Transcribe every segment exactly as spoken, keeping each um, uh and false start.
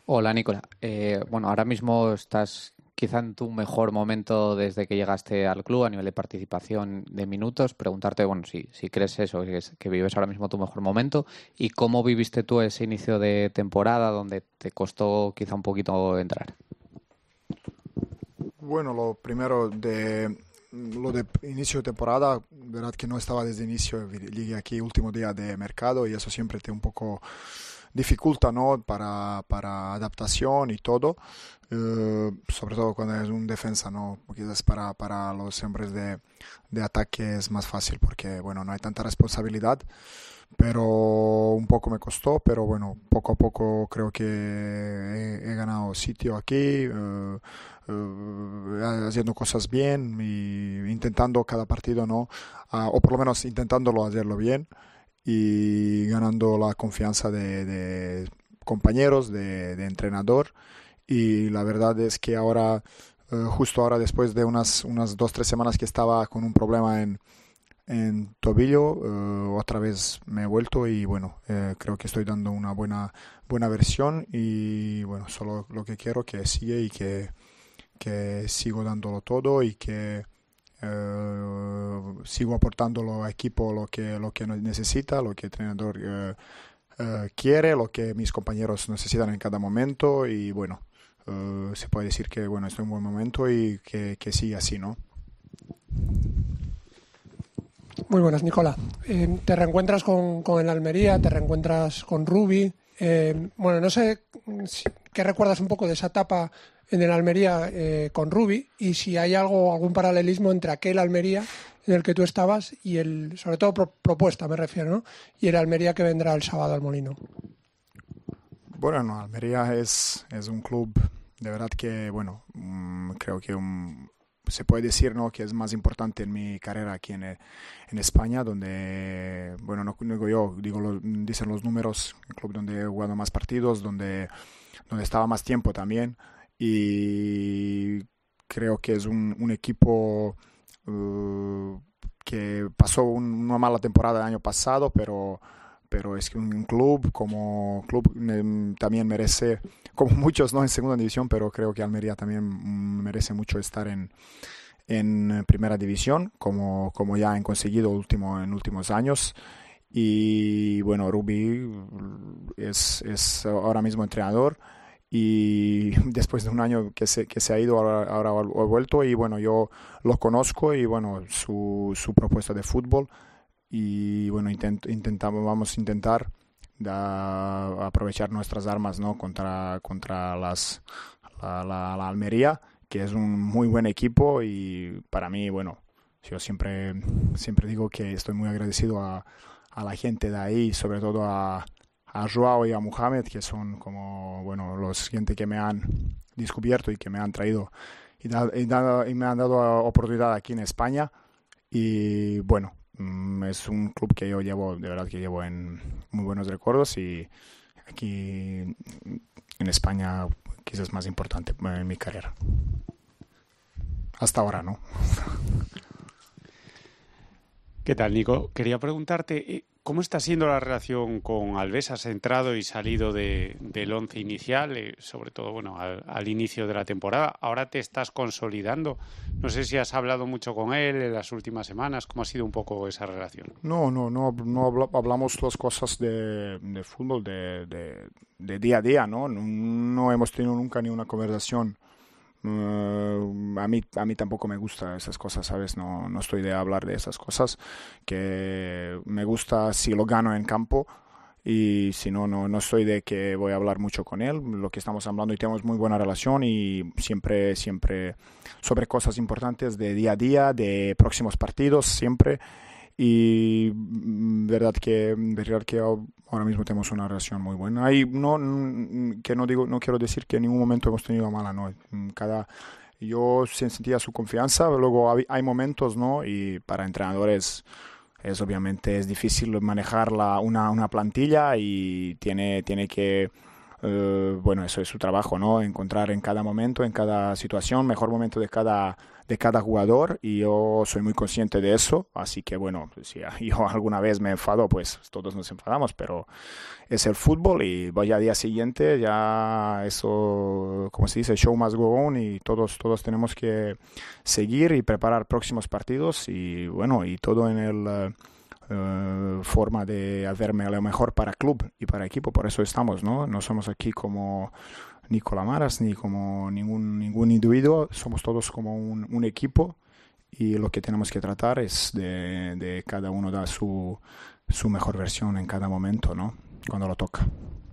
Hola, Nicola. Eh, bueno, ahora mismo estás quizá en tu mejor momento desde que llegaste al club a nivel de participación de minutos. Preguntarte, bueno, si, si crees eso, que, es- que vives ahora mismo tu mejor momento y cómo viviste tú ese inicio de temporada donde te costó quizá un poquito entrar. Bueno, lo primero de lo de inicio de temporada, verdad que no estaba desde inicio, llegué aquí último día de mercado y eso siempre te un poco dificulta, ¿no? Para, para adaptación y todo, eh, sobre todo cuando es un defensa, ¿no? Quizás para, para los hombres de, de ataque es más fácil porque, bueno, no hay tanta responsabilidad, pero un poco me costó, pero bueno, poco a poco creo que he, he ganado sitio aquí, eh, eh, haciendo cosas bien y intentando cada partido, ¿no? Ah, o por lo menos intentándolo hacerlo bien y ganando la confianza de, de compañeros, de, de entrenador. Y la verdad es que ahora, eh, justo ahora, después de unas, unas dos, tres semanas que estaba con un problema en, en tobillo, eh, otra vez me he vuelto y bueno, eh, creo que estoy dando una buena, buena versión y bueno, solo lo que quiero que siga y que, que sigo dándolo todo y que eh, sigo aportando al equipo lo que, lo que necesita, lo que el entrenador eh, eh, quiere, lo que mis compañeros necesitan en cada momento y bueno, eh, se puede decir que bueno, estoy en un buen momento y que, que siga así, ¿no? Muy buenas, Nicola. Eh, te reencuentras con, con el Almería, te reencuentras con Rubi. Eh, bueno, no sé si- qué recuerdas un poco de esa etapa en el Almería eh, con Rubi y si hay algo, algún paralelismo entre aquel Almería en el que tú estabas y el, sobre todo pro- propuesta me refiero, ¿no? Y el Almería que vendrá el sábado al Molino. Bueno, no, Almería es, es un club de verdad que, bueno, mm, creo que un- se puede decir, ¿no? Que es más importante en mi carrera aquí en, eh, en España, donde, bueno, no no digo yo, digo lo- dicen los números, el club donde he jugado más partidos, donde, donde estaba más tiempo también y creo que es un, un equipo eh, que pasó un- una mala temporada el año pasado, pero pero es que un club como club eh, también merece, como muchos no en segunda división, pero creo que Almería también mm, merece mucho estar en, en primera división, como, como ya han conseguido último, en últimos años. Y bueno, Rubi es, es ahora mismo entrenador y después de un año que se, que se ha ido, ahora, ahora ha vuelto y bueno, yo lo conozco y bueno, su, su propuesta de fútbol y bueno, intent, intentamos, vamos a intentar da, aprovechar nuestras armas, ¿no? contra, contra las, la, la, la Almería, que es un muy buen equipo y para mí, bueno, yo siempre, siempre digo que estoy muy agradecido a, a la gente de ahí, sobre todo a, a Joao y a Mohamed, que son como, bueno, los gente que me han descubierto y que me han traído y, da, y, da, y me han dado oportunidad aquí en España y bueno, mm, es un club que yo llevo, de verdad que llevo en muy buenos recuerdos y aquí en España quizás es más importante en mi carrera. Hasta ahora, ¿no? ¿Qué tal, Nico? Quería preguntarte, eh, ¿cómo está siendo la relación con Alves? ¿Has entrado y salido de, del once inicial, eh, sobre todo, bueno, al, al inicio de la temporada? Ahora te estás consolidando. No sé si has hablado mucho con él en las últimas semanas. ¿Cómo ha sido un poco esa relación? No, no, no, no habla- hablamos las cosas de, de fútbol, de, de, de día a día, ¿no? No, no hemos tenido nunca ni una conversación. Uh, a mí a mí tampoco me gusta esas cosas, ¿sabes? No, no estoy de hablar de esas cosas, que me gusta si lo gano en campo y si no, no, no estoy de que voy a hablar mucho con él, lo que estamos hablando y tenemos muy buena relación y siempre, siempre sobre cosas importantes de día a día, de próximos partidos, siempre y mm, verdad que verdad que ahora mismo tenemos una relación muy buena y no mm, que no digo no quiero decir que en ningún momento hemos tenido mala, no. Mm, cada yo sentía su confianza, luego hay, hay momentos, no, y para entrenadores es obviamente es difícil manejar la, una, una plantilla y tiene tiene que eh, bueno, eso es su trabajo, ¿no? Encontrar en cada momento, en cada situación, mejor momento de cada de cada jugador, y yo soy muy consciente de eso, así que bueno, si yo alguna vez me enfado, pues todos nos enfadamos, pero es el fútbol y voy al día siguiente, ya eso, como se dice, show must go on, y todos, todos tenemos que seguir y preparar próximos partidos, y bueno, y todo en el uh, forma de hacerme lo mejor para club y para equipo, por eso estamos, ¿no? No somos aquí como Nicola Maras ni como ningún, ningún individuo, somos todos como un, un equipo, y lo que tenemos que tratar es de, de cada uno dar su, su mejor versión en cada momento, ¿no? Cuando lo toca.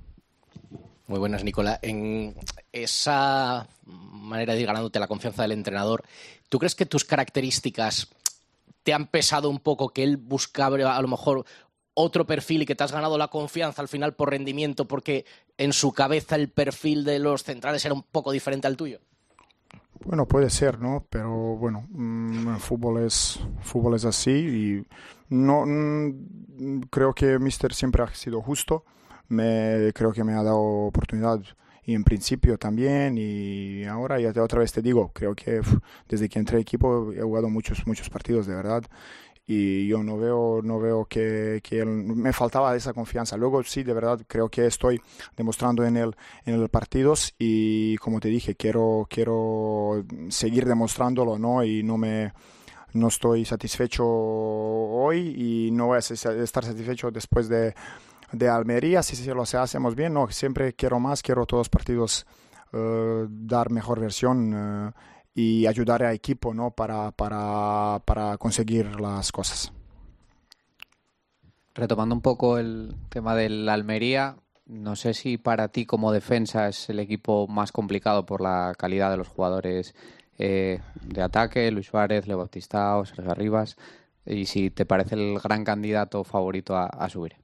Muy buenas, Nicola. En esa manera de ir ganándote la confianza del entrenador, ¿tú crees que tus características te han pesado un poco, que él buscaba a lo mejor otro perfil y que te has ganado la confianza al final por rendimiento, porque en su cabeza el perfil de los centrales era un poco diferente al tuyo? Bueno, puede ser, ¿no? Pero bueno, mmm, el fútbol es, fútbol es así, y no mmm, creo que Mister siempre ha sido justo. Me, creo que me ha dado oportunidad, y en principio también, y ahora ya te, otra vez te digo, creo que uf, desde que entré al equipo he jugado muchos, muchos partidos de verdad, y yo no veo no veo que, que él, me faltaba esa confianza. Luego sí, de verdad creo que estoy demostrando en el en el partidos, y como te dije, quiero quiero seguir demostrándolo, ¿no? Y no me no estoy satisfecho hoy, y no voy a estar satisfecho después de de Almería si lo hacemos bien. No, siempre quiero más, quiero todos los partidos uh, dar mejor versión, uh, y ayudar al equipo, ¿no? para, para, para conseguir las cosas. Retomando un poco el tema del Almería, no sé si para ti como defensa es el equipo más complicado por la calidad de los jugadores eh, de ataque, Luis Suárez, Leo Baptistao, Sergio Arribas, y si te parece el gran candidato favorito a, a subir.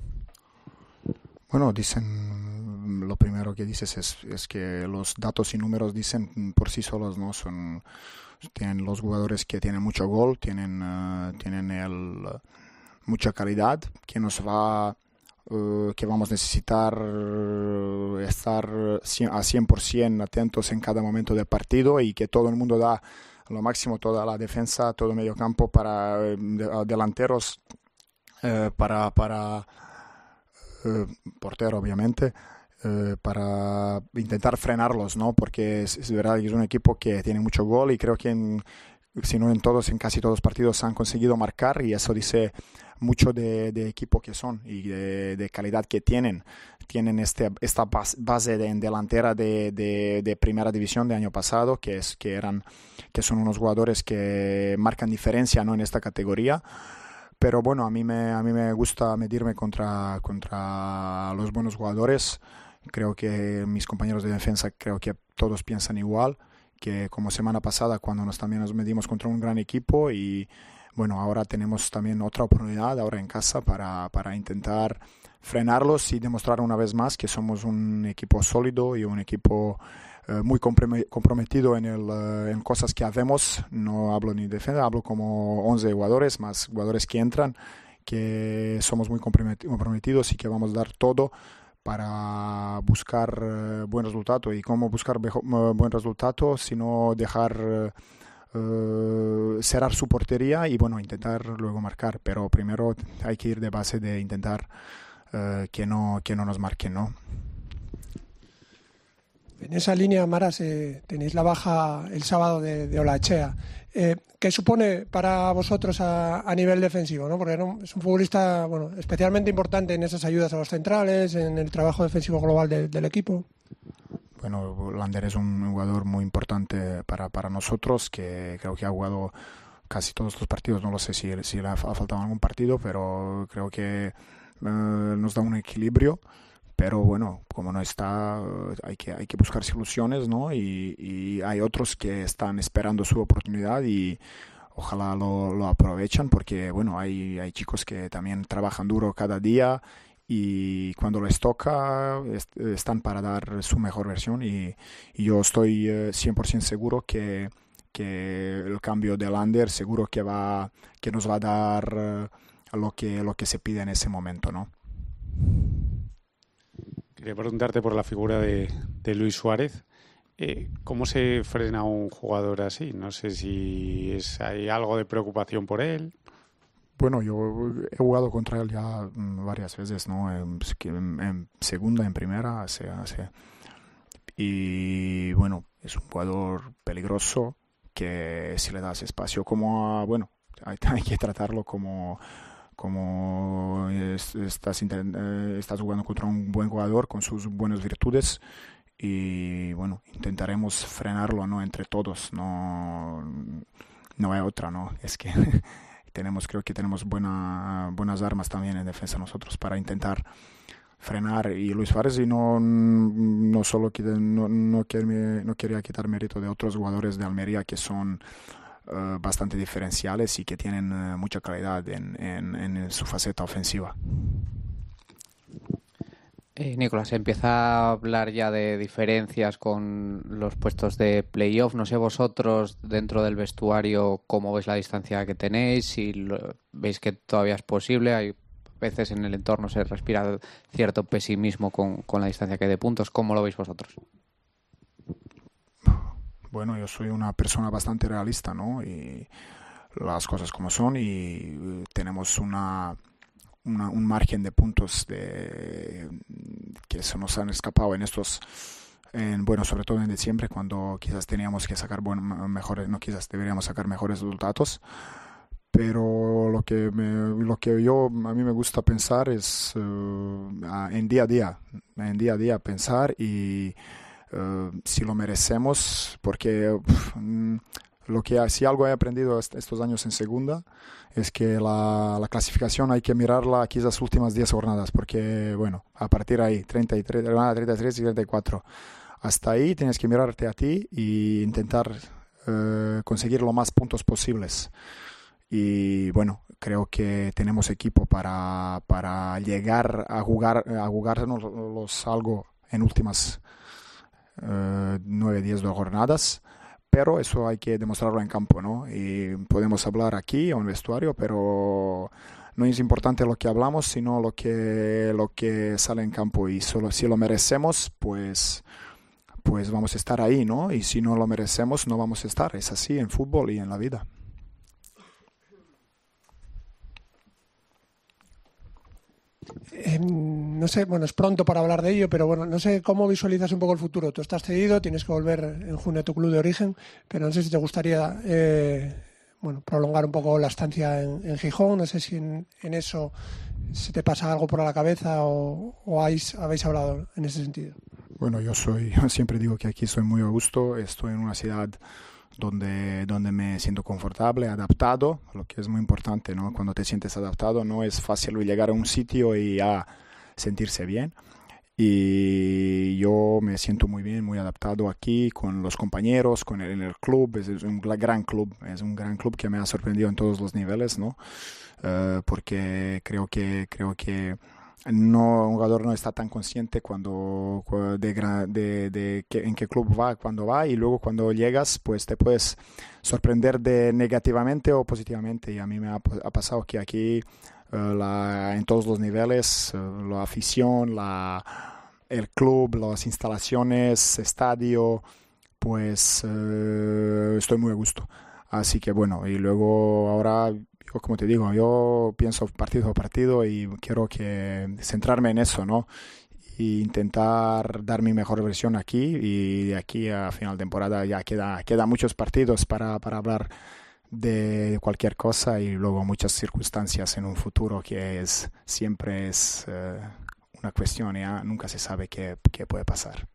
Bueno, dicen, lo primero que dices es, es que los datos y números dicen por sí solos, ¿no? Son, tienen los jugadores que tienen mucho gol, tienen, uh, tienen el, uh, mucha calidad, que nos va, uh, que vamos a necesitar uh, estar a cien por ciento atentos en cada momento del partido, y que todo el mundo da lo máximo, toda la defensa, todo el medio campo para uh, de, delanteros, uh, para... para Uh, portero obviamente, uh, para intentar frenarlos, ¿no? Porque es, es verdad que es un equipo que tiene mucho gol, y creo que en, si no en todos, en casi todos los partidos han conseguido marcar, y eso dice mucho de, de equipo que son y de, de calidad que tienen. Tienen este, esta base de, en delantera de, de, de primera división de año pasado, que, es, que, eran, que son unos jugadores que marcan diferencia, ¿no? En esta categoría. Pero bueno, a mí me, a mí me gusta medirme contra, contra los buenos jugadores. Creo que mis compañeros de defensa, creo que todos piensan igual, que como semana pasada cuando nos también nos medimos contra un gran equipo, y bueno, ahora tenemos también otra oportunidad ahora en casa para, para intentar frenarlos y demostrar una vez más que somos un equipo sólido y un equipo Uh, muy comprometido en, el, uh, en cosas que hacemos. No hablo ni de defensa, hablo como once jugadores, más jugadores que entran, que somos muy comprometidos y que vamos a dar todo para buscar uh, buen resultado. ¿Y cómo buscar mejor, uh, buen resultado? Sino dejar uh, uh, cerrar su portería y bueno, intentar luego marcar. Pero primero hay que ir de base de intentar uh, que, no, que no nos marquen, ¿no? En esa línea, Maras, eh, tenéis la baja el sábado de, de Olaechea. Eh, ¿Qué supone para vosotros a, a nivel defensivo, ¿no? Porque ¿no? es un futbolista bueno, especialmente importante en esas ayudas a los centrales, en el trabajo defensivo global de, del equipo. Bueno, Lander es un jugador muy importante para, para nosotros, que creo que ha jugado casi todos los partidos. No lo sé si, si le ha faltado algún partido, pero creo que eh, nos da un equilibrio. Pero bueno, como no está, hay que, hay que buscar soluciones, ¿no? Y, y hay otros que están esperando su oportunidad y ojalá lo, lo aprovechan, porque bueno, hay, hay chicos que también trabajan duro cada día y cuando les toca est- están para dar su mejor versión, y, y yo estoy eh, cien por ciento seguro que, que el cambio de Lander seguro que, va, que nos va a dar eh, lo que, lo que se pide en ese momento, ¿no? Quería preguntarte por la figura de, de Luis Suárez. Eh, ¿Cómo se frena un jugador así? No sé si es, hay algo de preocupación por él. Bueno, yo he jugado contra él ya varias veces, ¿no? En, en, en segunda, en primera, o sea, o sea, y bueno, es un jugador peligroso que si le das espacio como a, bueno, hay, hay que tratarlo como como es, estás, eh, estás jugando contra un buen jugador con sus buenas virtudes y bueno, intentaremos frenarlo, ¿no? Entre todos, no, no hay otra, ¿no? Es que tenemos, creo que tenemos buena, buenas armas también en defensa nosotros para intentar frenar. Y Luis Suárez y no, no solo no, no, quiere, no quería quitar mérito de otros jugadores de Almería que son uh, bastante diferenciales y que tienen uh, mucha calidad en, en, en su faceta ofensiva. Eh, Nicolás, se empieza a hablar ya de diferencias con los puestos de playoff. No sé vosotros dentro del vestuario cómo veis la distancia que tenéis, si lo, veis que todavía es posible. Hay veces en el entorno se respira cierto pesimismo con, con la distancia que hay de puntos. ¿Cómo lo veis vosotros? Bueno, yo soy una persona bastante realista, ¿no? Y las cosas como son y tenemos una... Una, un margen de puntos de, que se nos han escapado en estos, en, bueno, sobre todo en diciembre, cuando quizás teníamos que sacar buen, mejores, no quizás deberíamos sacar mejores resultados, pero lo que me, lo que yo a mí me gusta pensar es uh, en día a día, en día a día pensar y uh, si lo merecemos, porque uf, lo que si algo he aprendido estos años en segunda es que la, la clasificación hay que mirarla quizás las últimas diez jornadas, porque bueno, a partir de ahí, treinta y tres, treinta y tres y treinta y cuatro, hasta ahí tienes que mirarte a ti e intentar eh, conseguir lo más puntos posibles. Y bueno, creo que tenemos equipo para, para llegar a jugar a jugarnos los algo en últimas eh, nueve, diez jornadas. Pero eso hay que demostrarlo en campo, ¿no? Y podemos hablar aquí o en el vestuario, pero no es importante lo que hablamos, sino lo que, lo que sale en campo. Y solo si lo merecemos, pues, pues vamos a estar ahí, ¿no? Y si no lo merecemos, no vamos a estar. Es así en fútbol y en la vida. Eh, no sé, bueno, es pronto para hablar de ello, pero bueno, no sé cómo visualizas un poco el futuro. Tú estás cedido, tienes que volver en junio a tu club de origen, pero no sé si te gustaría eh, bueno, prolongar un poco la estancia en, en Gijón. No sé si en, en eso se te pasa algo por la cabeza o, o habéis, habéis hablado en ese sentido. Bueno, yo soy, yo siempre digo que aquí soy muy a gusto, estoy en una ciudad donde, donde me siento confortable, adaptado, lo que es muy importante, ¿no? Cuando te sientes adaptado no es fácil llegar a un sitio y a sentirse bien. Y yo me siento muy bien, muy adaptado aquí con los compañeros, con el, en el club. Es, es un gran club, es un gran club que me ha sorprendido en todos los niveles, ¿no? Uh, porque creo que creo que no un jugador no está tan consciente cuando de, de, de que, en qué club va cuando va y luego cuando llegas pues te puedes sorprender de negativamente o positivamente. Y a mí me ha, ha pasado que aquí uh, la, en todos los niveles uh, la afición, la, el club, las instalaciones, estadio, pues uh, estoy muy a gusto. Así que bueno, y luego ahora, como te digo, yo pienso partido a partido y quiero que centrarme en eso, ¿no? E intentar dar mi mejor versión aquí y de aquí a final de temporada ya queda, queda muchos partidos para, para hablar de cualquier cosa y luego muchas circunstancias en un futuro que es siempre es uh, una cuestión, ya nunca se sabe qué, qué puede pasar.